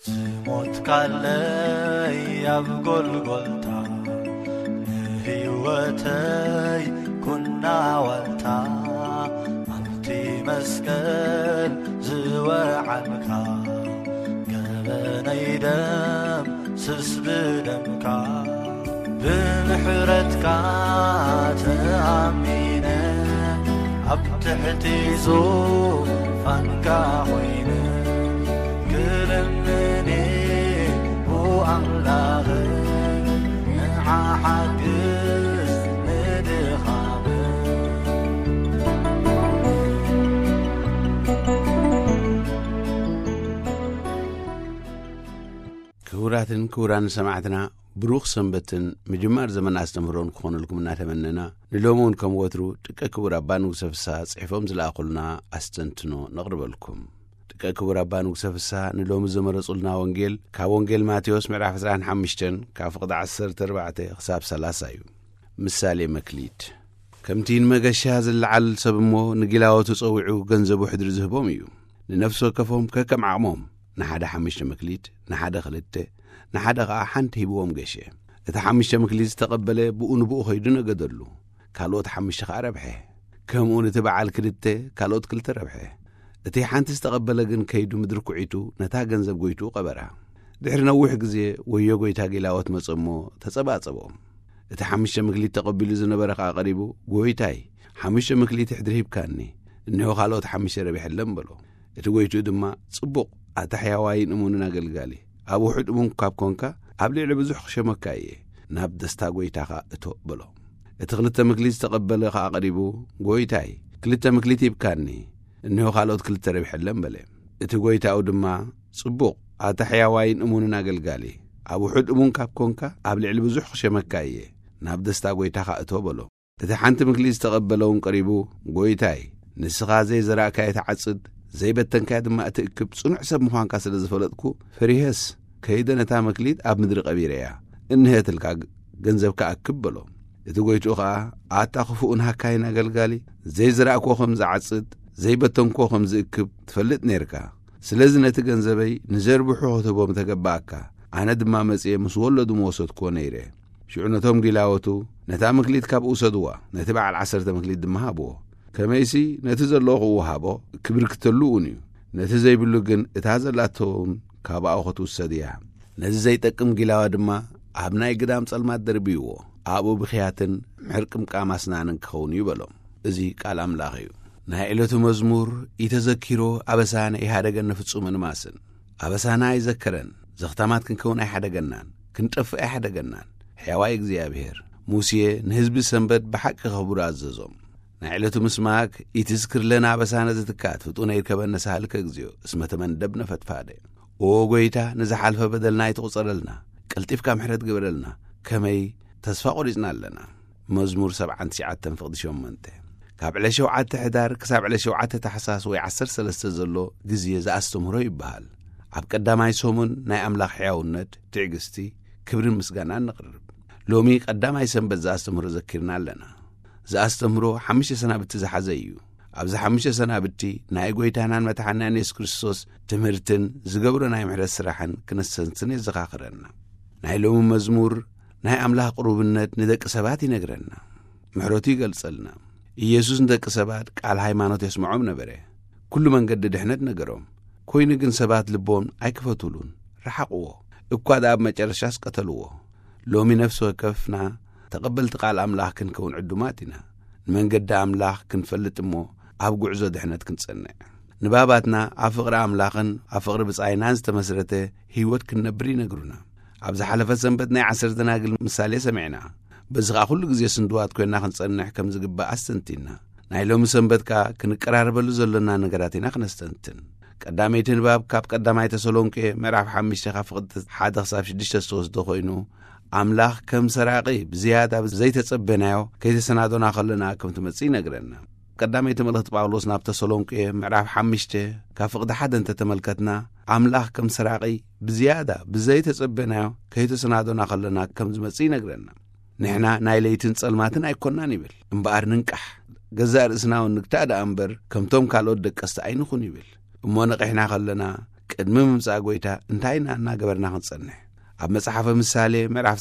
موت كالي يبقل قلتا هيوتي كنا والتا أنتي مسكن زوى عنك قبني دم سس بدمك بمحرتك تأمينه أبتحتي زوفانك وينه كلمني هو أملاغ نعحقس ندخام كوران سمعتنا بروخ سنبتن مجمار زمن استمرون كون لكم نتمنىنا نلومون كم وترو تككبر ابانو سفسا صحفهم زلاقلنا استنتنو نقرب لكم تككبر ابانو سفسا نلوم زمرصلنا وانجيل كاونجيل ماتيوس معرف 15 كافقد 14 حساب 30 مثالي مكليت كمتين مغشا زلعل سبمو نجلاوتو تصوعو غنزبو حدر زهبوم يو لنفسه كفهم ككم عموم نحدا 5 مكليت نحدا خلته نحدا حنت هيبوم غشه اتا 5 مكليت تقبله بؤن بؤ خيدنا قدلو كالوت 5 ربحه كمون تبعال كلته كالوت كلته ربحه اتي حنت استقبله جن كيدو مدركعيتو نتا غنزب غويتو قبرها دحر نوح غزي ويو غويتا غلاوت مصمو تصباصبوم اتا 5 مكليت تقبلو زنبرخا قريبو غويتاي 5 مكليت حدريب كاني انه خالوت 5 ربح لمبلو اتي غويتو دما صبق اتحياواين اموننا غلغالي ابو حد امون كابكونكا ابلي لبزح شمكاي ناب دستا غويتاخا اتو بلو اتغلت مكليت تقبل خا قريبو غويتاي كلت مكليت يبكاني انه خالوت كلت ربح لمبله اتي غويتاو دما صبق اتحياواين اموننا غلغالي ابو حد امون كابكونكا ابلي لبزح شمكاي ناب دستا غويتاخا اتو بلو اتي حنت مكليت تقبلون قريبو غويتاي نسخا زي زراكاي تعصد زي بتنكا دما اتكب صنع سب مخان كاسل زفلطكو فريهس كيدن تا مكليت اب مدر قبيريا انه تلقا غنزبكا اكبلو اتغويتوخا اتاخفون هكاين اغلغالي زي زراكو خمز عصد زي بتنكو خمز اكب تفلط نيركا سلازنه تغنزبي نزربحو تبوم تغباكا انا دما مصي مسولدو موسدكو نيره شعنتهم غلاوتو نتا مكليت كاب اوسدوا نتبع ال10 مكليت دمهابو كميسي نتزلوه وهابو كبركتلوني نتزي بلوغن اتازلاتون كابا اخوتو السديا نتزي تقم غلاوا دما ابناي قدام صلمات دربيو ابو بخياتن محرقم قاماسنانن كون يبلو ازي قال املاخيو نايلتو مزمور يتذكرو ابسانا يحدغن فصومن ماسن ابسانا يذكرن زختامات كنكون يحدغنان كنطف يحدغنان حيواي እግዚአብሔር ሙሴ ንህዝብ ሰንበት በሐቅ خبر አዘዞም نعلتو مسماك يتذكر لنا بسانة زتكات فتونا يركبنا سهلك اكزيو اسمه تمندبنا فتفادي وغويتا نزحال فبدلنا يتغصرلنا قلتيف كام حرد قبرلنا كمي تسفاقو رزنا لنا مزمور 7 ساعات تنفقد شومنته كاب على شوعات تحدار كساب على شوعات تحساس ويعسر سلسة زلو جزية زاستمرو يبهال عب قداماي سومن ناي املاح حياونت تعقستي كبرين مسقانا نقرب لومي قداماي سنبت زاستمرو ذكرنا لنا زاستمرو 5 سنة بتزحزيو ابز 5 سنة بتي ناي غويتانان متحنان يسوع كريستوس تمرتن زغبرو ناي محرس سراحن كنسنسن يزخاخرنا ناي لوم مزمور ناي املاح قربنت ندق سبات ينغرنا محروتي يغلصلنا ኢየሱስ እንደቀ ሰባት ቃል ሃይማኖት ያስማዑም ነበር ኩሉ መንገድ ድህነት ነገሮም ኮይን ግን ሰባት ልቦም አይከፈቱሉን ረሐቅዎ እኳ ዳብ መጨረሻ አስቀተልዎ ሎሚ ነፍስ ወከፍና ተቀበልት ቃል አምላክ ክንከውን ዕዱማቲና መንገድ አምላክ ክንፈልጥሞ አብ ጉዕዞ ድህነት ክንጸንዕ ንባባትና አፍቅር አምላክን አፍቅር ብጻይናን ዝተመስረተ ህይወት ክንነብር ይነግሩና አብዛ ሐለፈ ሰንበት ናይ 10 ደናግል ምሳሌ ሰምዕና بزغ كل جزء سندوات كنا خنصنح كم زجبا أستنتنا نايلوم سنبتكا كنقراربلو زلنا نغراتنا خنستنتن قداميتن باب كاب قدامايت سولونكي مرعف حمش خفقد حادق صاف 6 دخوينو املاح كم سراقي بزياده زي تصبنايو كيت سنادونا خلنا كم تمصي نغرنا قداميت ملخت باولوس نابت سولونكي مرعف حمش كفقد حد انت تملكتنا املاح كم سراقي بزياده بزي تصبنايو كيت سنادونا خلنا كم تمصي نغرنا نحنا نايليتن صلماتن ايكوننا نيبل امبار ننقح غزار اسناو نكتاد امبر كم توم كالو دقست عينخون يبل امو نقحنا خلنا ቅድሚ ምምጻእ ጎይታ እንታይና እናገበርና ክንጸንሕ ኣብ መጽሓፈ ምሳሌ ምዕራፍ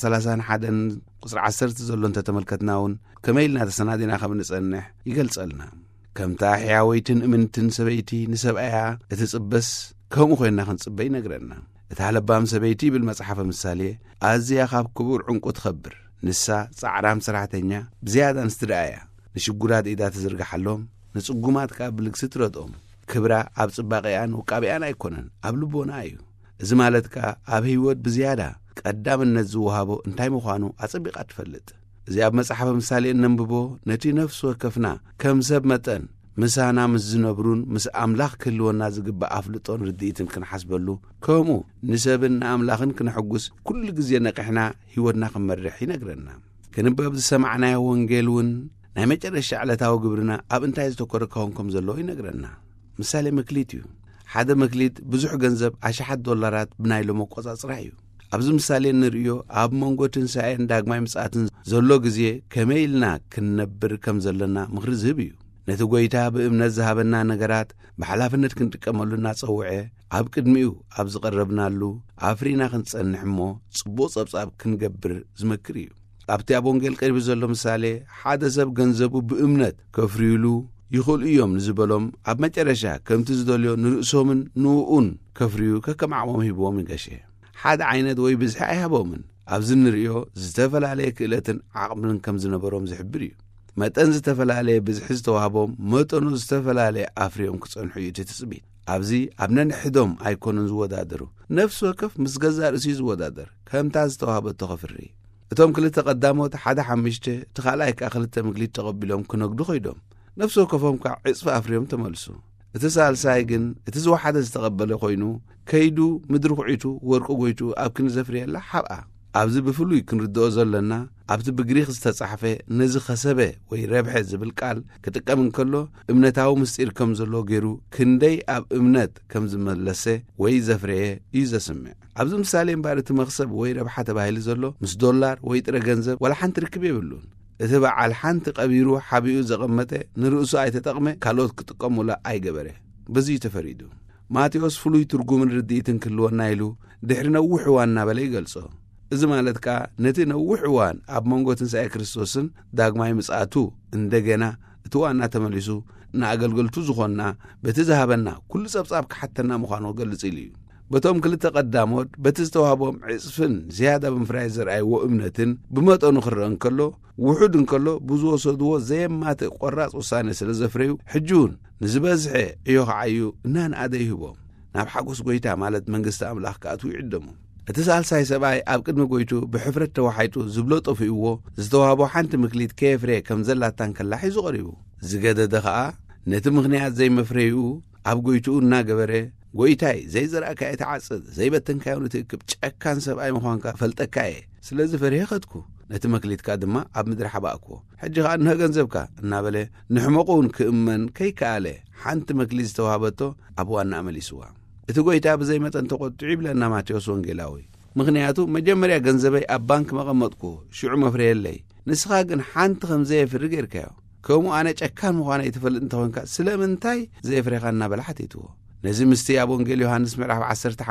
31 ቁጽሪ 10 ዘሎ እንተተመልከትናውን ከመይልና ተሰናዲና ከም ንጸንሕ ይገልጸልና። ከምታ ሕያወይትን እምንትን ሰበይቲ ንሰብኣያ እትጽበስ ከምኡ ኮይንና ክንጽበይ ይነግረና። እታ ለባም ሰበይቲ ብል መጽሓፈ ምሳሌ ኣዝያ ካብ ክቡር ዕንቁ ትኸብር፣ ንሳ ጻዕራም ሰራሕተኛ ብዝያዳ ንስትድኣያ፣ ንሽጉራት ኢዳ ትዝርግሓሎም፣ ንጽጉማት ከዓ ብልግሲ ትረድኦም። ክብራ ኣብ ጽባቐያን ውቃቢያን ኣይኮነን፣ ኣብ ልቦና እዩ። እዚ ማለት ከዓ ኣብ ህይወት ብዝያዳ ቀዳምነት ዝወሃቦ እንታይ ምዃኑ ኣጸቢቓ ትፈልጥ። እዚ ኣብ መጽሓፈ ምሳሌ እነንብቦ ነቲ ነፍሲ ወከፍና ከም ሰብ መጠን ምሳና ምስ ዝነብሩን ምስ ኣምላኽ ክህልወና ዝግባእ ኣፍልጦን ርድኢትን ክንሓስበሉ፣ ከምኡ ንሰብን ንኣምላኽን ክንሕጉስ ኩሉ ግዜ ነቂሕና ህይወትና ክንመርሕ ይነግረና። ክንበብ ዝሰማዕናዮ ወንጌል እውን ናይ መጨረሻ ዕለታዊ ግብርና ኣብ እንታይ ዝተኰረ ክኾንኩም ዘለዎ ይነግረና። ምሳሌ መክሊት እዩ። ሓደ መክሊት ብዙሕ ገንዘብ $1000 ብናይ ሎሚ ኣቆጻጽራ እዩ። ኣብዚ ምሳሌ እንርእዮ ኣብ መንጎ ትንሣኤን ዳግማይ ምጽኣትን ዘሎ ግዜ ከመይ ኢልና ክንነብር ከም ዘለና ምኽሪ ዝህብ እዩ። ነቲ ጐይታ ብእምነት ዝሃበና ነገራት ብሓላፍነት ክንጥቀመሉ እናጸውዐ ኣብ ቅድሚኡ ኣብ ዝቐረብናሉ ኣፍሪና ክንጸንሕ እሞ ጽቡቕ ጸብጻብ ክንገብር ዝመክር እዩ። ኣብቲ ኣብ ወንጌል ቀሪቡ ዘሎ ምሳሌ ሓደ ሰብ ገንዘቡ ብእምነት ከፍርዩሉ ይኽእሉ እዮም ንዝበሎም ኣብ መጨረሻ ከምቲ ዝደልዮ ንርእሶምን ንኡኡን ከፍርዩ ከከም ዓቕሞም ሂብዎም ይገሸ። ሓደ ዓይነት ወይ ብዝሒ ኣይሃቦምን። ኣብዚ ንርእዮ ዝተፈላለየ ክእለትን ዓቕምን ከም ዝነበሮም ዝሕብር እዩ። መጠን ዝተፈላለየ ብዝሒ ዝተዋህቦም መጠኑ ዝተፈላለየ ኣፍርዮም ክጸንሑ እዩ እቲ ትጽቢት። ኣብዚ ኣብ ነንሕዶም ኣይኮኑን ዝወዳደሩ፣ ነፍሲ ወከፍ ምስ ገዛእ ርእሲ ዝወዳደር ከምታ ዝተዋህበቶ ኸፍሪ። እቶም ክልተ ቀዳሞት 1.5 እቲ ካልኣይ ከዓ 2 መክሊት ተቐቢሎም ክነግዱ ኸይዶም ነፍሲ ወከፎም ከዓ ዕጽፊ ኣፍርዮም ተመልሱ። እቲ ሳልሳይ ግን እቲ ዝወሓደ ዝተቐበለ ኮይኑ ከይዱ ምድሪ ኩዒቱ ወርቂ ጐይቱ ኣብ ክንዘፍርየላ ሓብኣ። ኣብዚ ብፍሉይ ክንርድኦ ዘለና ኣብቲ ብግሪኽ ዝተጻሕፈ ነዚ ኸሰበ ወይ ረብሐ ዝብል ቃል ክጥቀም እንከሎ እምነታዊ ምስጢር ከም ዘሎ ገይሩ ክንደይ ኣብ እምነት ከም ዝመለሰ ወይ ዘፍረየ እዩ ዘስምዕ። ኣብዚ ምሳሌ እምበር እቲ መኽሰብ ወይ ረብሓ ተባሂሉ ዘሎ ምስ $1 ወይ ጥረ ገንዘብ ወላ ሓንቲ ርክብ የብሉን። እቲ በዓል ሓንቲ ቀቢሩ ሓቢኡ ዘቐመጠ ንርእሱ ኣይተጠቕመ ካልኦት ክጥቀሙላ ኣይገበረ። በዙይ ተፈሪዱ። ማቴዎስ ፍሉይ ትርጉምን ርድኢትን ክህልወና ኢሉ ድሕሪ ነዊሕ እዋን እናበለ ይገልጾ። እዚ ማለት ከዓ ነቲ ነዊሕ እዋን ኣብ መንጎ ትንሣኤ ክርስቶስን ዳግማይ ምጽኣቱ እንደገና እቲ ዋና ተመሊሱ ንኣገልገልቱ ዝኾንና በቲ ዝሃበና ኩሉ ጸብጻብ ክሓተና ምዃኑ ገልጽ ኢሉ እዩ። በቶም ክልተ ቀዳሞት በቲ ዝተዋህቦም ዕጽፍን ዝያዳ ብምፍራይ ዘርኣይዎ እምነትን ብመጠኑ ክርአ እንከሎ ውሑድ እንከሎ ብዝወሰድዎ ዘየማትእ ቈራጽ ውሳነ ስለ ዘፍረዩ ሕጂውን ንዝበዝሐ እዮ ኸዓዩ እናንኣደ ይህቦም ናብ ሓጐስ ጐይታ ማለት መንግሥቲ ኣምላኽ ከኣትዉ ይዕደሙ። እቲ ሳልሳይ ሰብኣይ ኣብ ቅድሚ ጐይቱ ብሕፍረት ተዋሓይጡ ዝብሎ ጠፊእዎ ዝተዋህቦ ሓንቲ ምክሊት ከየፍረ ከም ዘላታን ከላ ሒዙ ቐሪቡ። ዝገደደ ኸዓ ነቲ ምኽንያት ዘይመፍረይኡ ኣብ ጐይቱኡ እናገበረ ጐይታይ ዘይዘራእካ የተዓጽድ ዘይበተንካዮ ንትእክብ ጨካን ሰብኣይ ምዃንካ ፈልጠካ እየ ስለዚ ፈሪሄ ኸትኩ ነቲ መክሊትካ ድማ ኣብ ምድሪ ሓባእክዎ ሕጂ ኸዓ ንህ ገንዘብካ እናበለ ንሕመቑውን ክእመን ከይከኣለ ሓንቲ መክሊት ዝተዋህበቶ ኣብ ዋና ኣመሊስዋ። እቲ ጐይታ ብዘይ መጠን ተቖጥዑ ይብለና ማቴዎስ ወንጌላዊ። ምኽንያቱ መጀመርያ ገንዘበይ ኣብ ባንክ መቐመጥኩ ሽዑ መፍረየለይ፣ ንስኻ ግን ሓንቲ ከም ዘየፍሪ ጌርካዮ። ከምኡ ኣነ ጨካን ምዃነ ይትፈልጥ እንተኾንካ ስለምንታይ ዘየፍሬኻ እናበላሓት ይትዎ። ነዚ ምስቲ ኣብ ወንጌል ዮሐንስ ምዕራፍ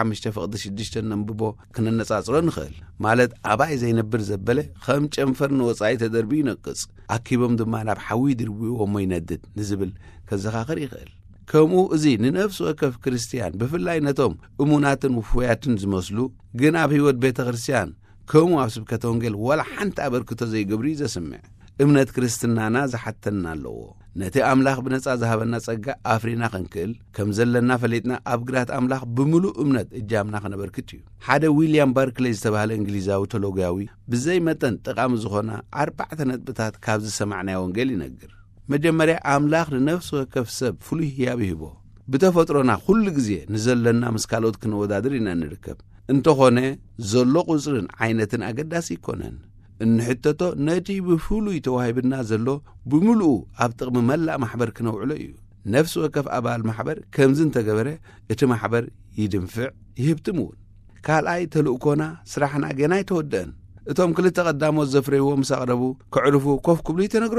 15:6 ነንብቦ ክነነጻጽሮ ንኽእል። ማለት ኣባይ ዘይነብር ዘበለ ከም ጨንፈር ንወጻኢ ተደርቢ ይነቅጽ፣ ኣኪቦም ድማ ናብ ሓዊ ድርቢዎሞ ይነድድ ንዝብል ከዘኻኽር ይኽእል። ከምኡ እዚ ንነፍሲ ወከፍ ክርስቲያን ብፍላይ ነቶም እሙናትን ውፍያትን ዝመስሉ ግን ኣብ ህይወት ቤተ ክርስቲያን ከምኡ ኣብ ስብከተ ወንጌል ወላ ሓንቲ ኣበርክቶ ዘይገብሩ እዩ ዘስምዕ። እምነት ክርስትናና ዝሓተና ኣለዎ። ነቲ ኣምላኽ ብነጻ ዝሃበና ጸጋ ኣፍሪና ክንክእል ከም ዘለና ፈሊጥና ኣብ ግራት ኣምላኽ ብምሉእ እምነት እጃምና ክነበርክት እዩ። ሓደ ዊልያም ባርክሌይ ዝተባህለ እንግሊዛዊ ቴሎጋዊ ብዘይ መጠን ጠቓሚ ዝኾነ 4 ነጥብታት ካብ ዝሰማዕናዮ ወንጌል ይነግር። መጀመርያ ኣምላኽ ንነፍሲ ወከፍ ሰብ ፍሉይ ህያብ ይህቦ። ብተፈጥሮና ኩሉ ግዜ ንዘለና ምስ ካልኦት ክንወዳድር ኢና ንርከብ። እንተኾነ ዘሎ ቁጽርን ዓይነትን ኣገዳሲ ይኮነን። እንሕተቶ ነቲ ብፍሉይ ተዋሂብና ዘሎ ብምሉኡ ኣብ ጥቕሚ መላእ ማሕበር ክነውዕሎ እዩ። ነፍሲ ወከፍ ኣባል ማሕበር ከምዚ እንተገበረ እቲ ማሕበር ይድንፍዕ ይህብትም እውን። ካልኣይ ተልእኮና ስራሕና ገና ይተወድአን። እቶም ክልተ ቀዳሞት ዘፍረይዎ ምስ ኣቕረቡ ክዕርፉ ኮፍ ክብሉ ይተነግሮምን።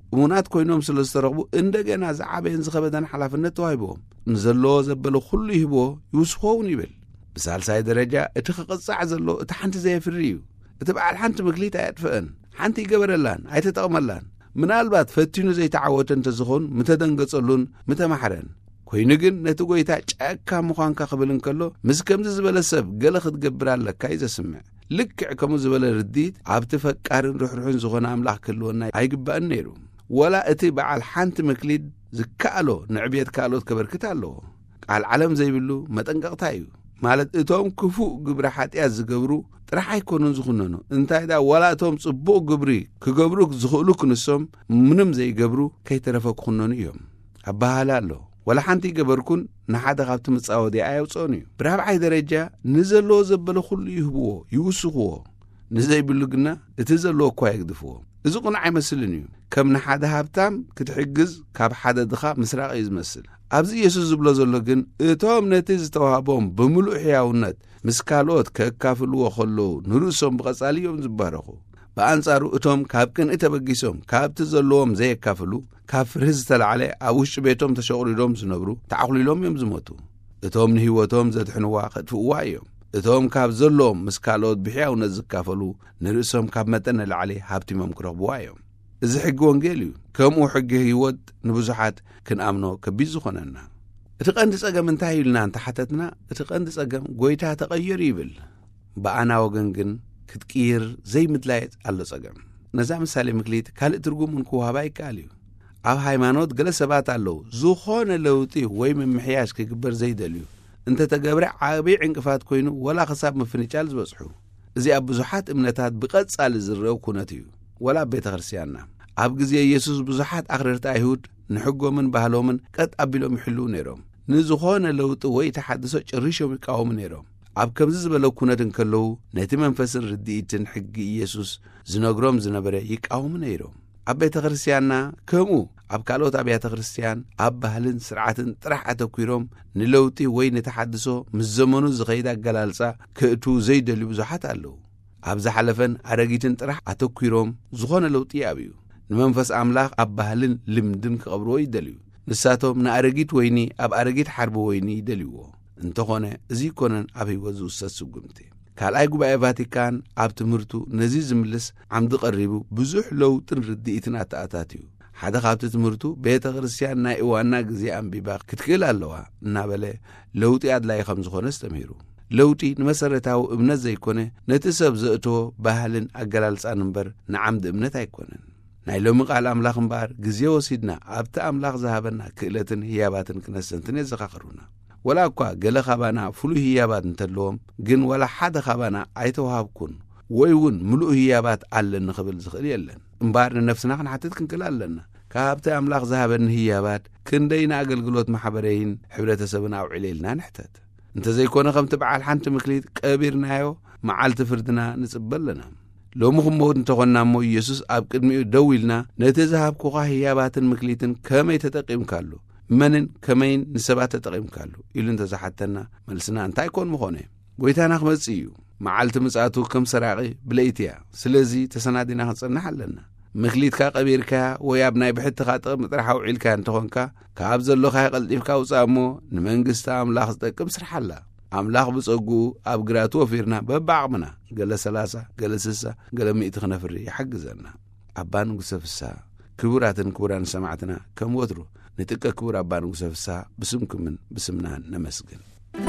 እሙናት ኮይኖም ስለ ዝተረኽቡ እንደገና ዝዓበየን ዝኸበደን ሓላፍነት ተዋሂቦም ንዘለዎ ዘበለ ኩሉ ይህቦ ይውስኾውን ይብል። ብሳልሳይ ደረጃ እቲ ክቕጻዕ ዘሎ እቲ ሓንቲ ዘየፍሪ እዩ። እቲ በዓል ሓንቲ ምክሊት ኣየጥፍአን፣ ሓንቲ ይገበረላን ኣይተጠቕመላን። ምናልባት ፈቲኑ ዘይተዓወተ እንተዝኾን ምተደንገጸሉን ምተማሕረን ኮይኑ ግን ነቲ ጐይታ ጨካ ምዃንካ ክብል እንከሎ ምስ ከምዚ ዝበለ ሰብ ገለ ክትገብር ኣለካ እዩ ዘስምዕ። ልክዕ ከምኡ ዝበለ ርዲት ኣብቲ ፈቃርን ርሕርሑን ዝኾነ ኣምላኽ ክህልወና ኣይግባእን ነይሩ። ወላ እቲ በዓል ሓንቲ ምክሊት ዝከኣሎ ንዕብየት ካልኦት ከበርክት ኣለዎ። ቃል ዓለም ዘይብሉ መጠንቀቕታ እዩ ማለት እቶም ክፉእ ግብሪ ሓጢኣት ዝገብሩ ጥራሕ ኣይኮኑን ዝኹነኑ እንታይ ዳ ወላ እቶም ጽቡቕ ግብሪ ክገብሩ ዝኽእሉ ክንሶም ምንም ዘይገብሩ ከይተረፈ ክኹነኑ እዮም። ኣባሃላ ኣሎ ወላ ሓንቲ ይገበርኩን ንሓደ ካብቲ ምጻወዲ ኣያውፅኦን እዩ። ብራብዓይ ደረጃ ንዘለዎ ዘበለ ኩሉ ይህብዎ ይውስኽዎ፣ ንዘይብሉ ግና እቲ ዘለዎ እኳ የግድፍዎ። እዚ ቁኑዕ ኣይመስልን እዩ። ከም ንሓደ ሃብታም ክትሕግዝ ካብ ሓደ ድኻ ምስራቕ እዩ ዝመስል። ኣብዚ ኢየሱስ ዝብሎ ዘሎ ግን እቶም ነቲ ዝተዋሃቦም ብምሉእ ሕያውነት ምስ ካልኦት ከካፍልዎ ከለዉ ንርእሶም ብቐጻሊ እዮም ዝባረኹ። ብኣንጻሩ እቶም ካብ ቅንኢ ተበጊሶም ካብቲ ዘለዎም ዘየካፍሉ ካብ ፍርህ ዝተላዕለ ኣብ ውሽጢ ቤቶም ተሸቑሪዶም ዝነብሩ ተዓቑሊሎም እዮም ዝሞቱ። እቶም ንህይወቶም ዘድሕንዋ ከጥፍእዋ እዮም። እቶም ካብ ዘለዎም ምስ ካልኦት ብሕያውነት ዝካፈሉ ንርእሶም ካብ መጠን ንላዕሊ ሃብቲሞም ክረኽብዋ እዮም። እዚ ሕጊ ወንጌል እዩ። ከምኡ ሕጊ ህይወት ንብዙሓት ክንኣምኖ ከቢድ ዝኾነና። እቲ ቀንዲ ጸገም እንታይ ኢልና እንተሓተትና እቲ ቀንዲ ጸገም ጐይታ ተቐየሩ ይብል። ብኣና ወገን ግን ክትቅይር ዘይምድላየት ኣሎ ጸገም። ነዛ ምሳሌ ምክሊት ካልእ ትርጉምን ክውሃባ ይከኣል እዩ። ኣብ ሃይማኖት ገለ ሰባት ኣለዉ ዝኾነ ለውጢ ወይ ምምሕያሽ ክግበር ዘይደልዩ እንተተገብረ ዓብዪ ዕንቅፋት ኮይኑ ወላ ክሳብ ምፍንጫል ዝበጽሑ። እዚ ኣብ ብዙሓት እምነታት ብቐጻሊ ዝርአው ኩነት እዩ። ወላ ቤተ ክርስቲያንና ኣብ ግዜ ኢየሱስ ብዙሓት ኣኽረርቲ ኣይሁድ ንሕጎምን ባህሎምን ቀጥ ኣቢሎም ይሕልው ነይሮም። ንዝኾነ ለውጢ ወይ ተሓድሶ ጭሪሾም ይቃወሙ ነይሮም። ኣብ ከምዚ ዝበለ ኩነት እንከለዉ ነቲ መንፈስን ርድኢትን ሕጊ ኢየሱስ ዝነግሮም ዝነበረ ይቃወሙ ነይሮም። ኣብ ቤተ ክርስቲያንና ከምኡ ኣብ ካልኦት ኣብያተ ክርስቲያን ኣብ ባህልን ስርዓትን ጥራሕ ኣተኲሮም ንለውጢ ወይ ንተሓድሶ ምስ ዘመኑ ዝኸይድ ኣገላልጻ ክእቱ ዘይደልዩ ብዙሓት ኣለዉ። ኣብ ዝሓለፈን ኣረጊትን ጥራሕ ኣተኲሮም ዝኾነ ለውጢ ኣብዩ። ንመንፈስ ኣምላኽ ኣብ ባህልን ልምድን ክቐብርዎ ይደልዩ። ንሳቶም ንኣረጊት ወይኒ ኣብ ኣረጊት ሓርቢ ወይኒ ይደልይዎ። እንተኾነ እዚ ይኮነን ኣብ ህይወት ዝውሰድ ስጉምቲ። ካልኣይ ጉባኤ ቫቲካን ኣብ ትምህርቱ ነዚ ዝምልስ ዓምዲ ቀሪቡ ብዙሕ ለውጥን ርድኢትን ኣተኣታት እዩ። ሓደ ካብቲ ትምህርቱ ቤተ ክርስቲያን ናይ እዋና ግዜ ኣንቢባ ክትክእል ኣለዋ እናበለ ለውጢ ኣድላይ ከም ዝኾነ ዝተምሂሩ። ለውጢ ንመሰረታዊ እምነት ዘይኮነ ነቲ ሰብ ዘእትዎ ባህልን ኣገላልጻን እምበር ንዓምዲ እምነት ኣይኮነን። ናይ ሎሚ ቃል ኣምላኽ እምበር ግዜ ወሲድና ኣብቲ ኣምላኽ ዝሃበና ክእለትን ህያባትን ክነሰንትን የዘኻኽሩና። ወላ እኳ ገለ ኻባና ፍሉይ ህያባት እንተለዎም ግን ወላ ሓደ ኻባና ኣይተዋሃብኩን ወይ እውን ምሉእ ህያባት ኣለን ንኽብል ዝኽእል የለን። እምበር ንነፍስና ክንሓትት ክንክእል ኣለና። ካብቲ ኣምላኽ ዝሃበኒ ህያባት ክንደይና ኣገልግሎት ማሕበረይን ሕብረተሰብን ኣውዒለ ኢልና ንሕተት። እንተዘይኮነ ከምቲ በዓል ሓንቲ ምክሊት ቀቢርናዮ መዓልቲ ፍርድና ንጽበ ኣለና። ሎሚ ክመውት እንተኾንና እሞ ኢየሱስ ኣብ ቅድሚኡ ደው ኢልና ነቲ ዝሃብኩኻ ህያባትን ምክሊትን ከመይ ተጠቒምካሉ መንን ከመይን ንሰባት ተጠቒምካሉ ኢሉ እንተዝሓተና መልስና እንታይ ኮን ምኾነ? ጐይታና ክመጽእ እዩ። መዓልቲ ምጽኣቱ ከም ሰራቒ ብለይቲ እያ። ስለዚ ተሰናዲና ክንጸንሕ ኣለና። ምክሊትካ ቀቢርካ ወይ ኣብ ናይ ብሕትኻ ጥቕሚ ጥራሕ ኣውዒልካ እንተኾንካ ካብ ዘሎኻ ቀልጢፍካ ውፃእ እሞ ንመንግስቲ ኣምላኽ ዝጠቅም ስራሕ ኣላ። ኣምላኽ ብጸጉኡ ኣብ ግራቱ ወፊርና በብዓቕምና ገለ 30 ገለ 60 ገለ 100 ክነፍሪ ይሓግዘና። ኣባ ንጉሰ ፍስሓ ክቡራትን ክቡራን ሰማዕትና ከም ወትሩ ንጥቀ ክቡር ኣባ ንጉሰ ፍስሓ ብስምኩምን ብስምናን ነመስግን።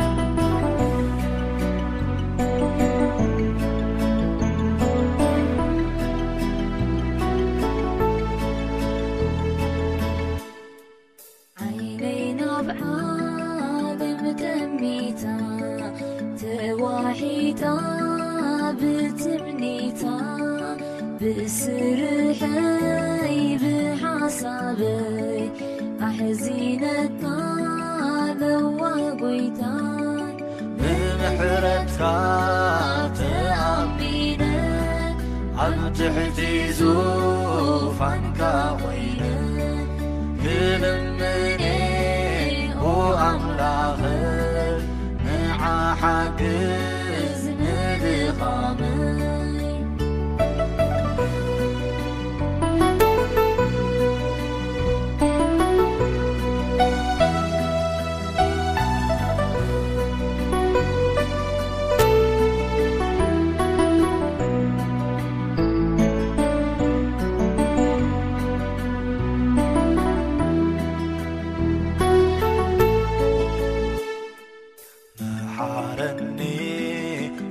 بسرحي بحسابي أحزينك ذوى قيتان بمحرتك تأمينا عم تحتي زوفانك وينا كلمني وأملاخ مع حاجز ندخامي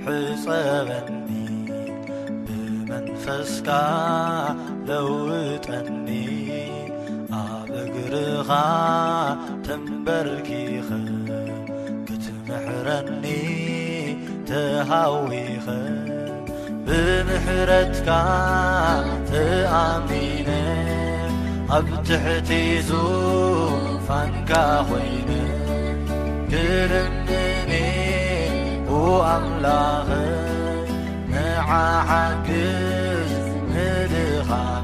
ሕጸበኒ ብመንፈስካ ለውጠኒ ኣብ እግርኻ ተንበርኪኸ ክትምሕረኒ ተሃዊኸ ብምሕረትካ ተኣሚነ ኣብ ትሕቲ ዙፋንካ ኾይነ ክልምኒ ኣምላኽ ንዓሓግዝ ንድኻነ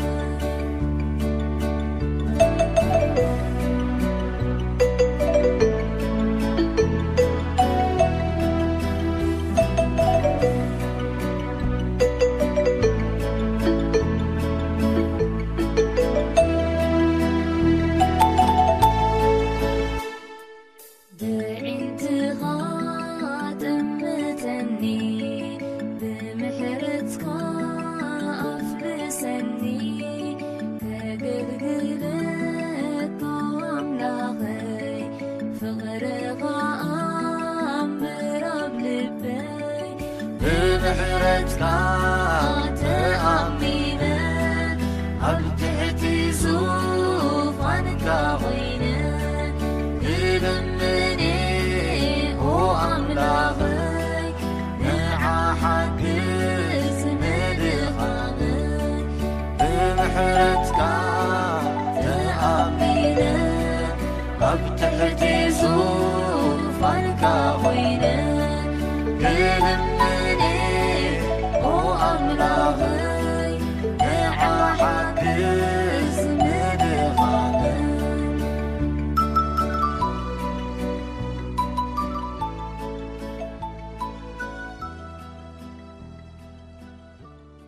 ብምሕረትካ ተኣሚነ ኣብ ትሕቲ ዙፋንካ ኾይነ ክልምኒ ኣምላኸይ ንዓሓግዝ ንድኻነ ብምሕረትካ ተኣሚነ ኣብ ትሕቲ ዙፋንካ ኾይነ ክልምኒ ኣምላኽ